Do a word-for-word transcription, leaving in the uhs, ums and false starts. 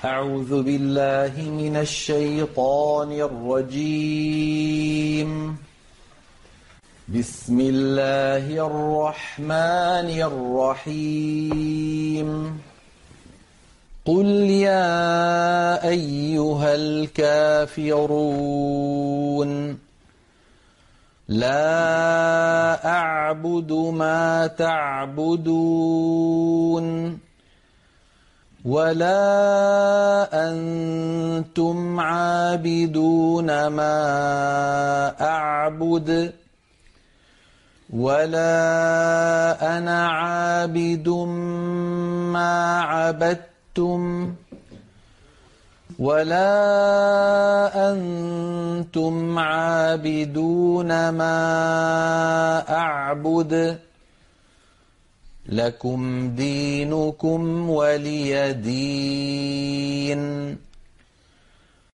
أعوذ بالله من الشيطان الرجيم. بسم الله الرحمن الرحيم. قل يا أيها الكافرون لا أعبد ما تعبدون ولا أنتم عابدون ما أعبد ولا أنا عابد ما عبدتم ولا أنتم عابدون ما أعبد لكم دينكم ولي دين.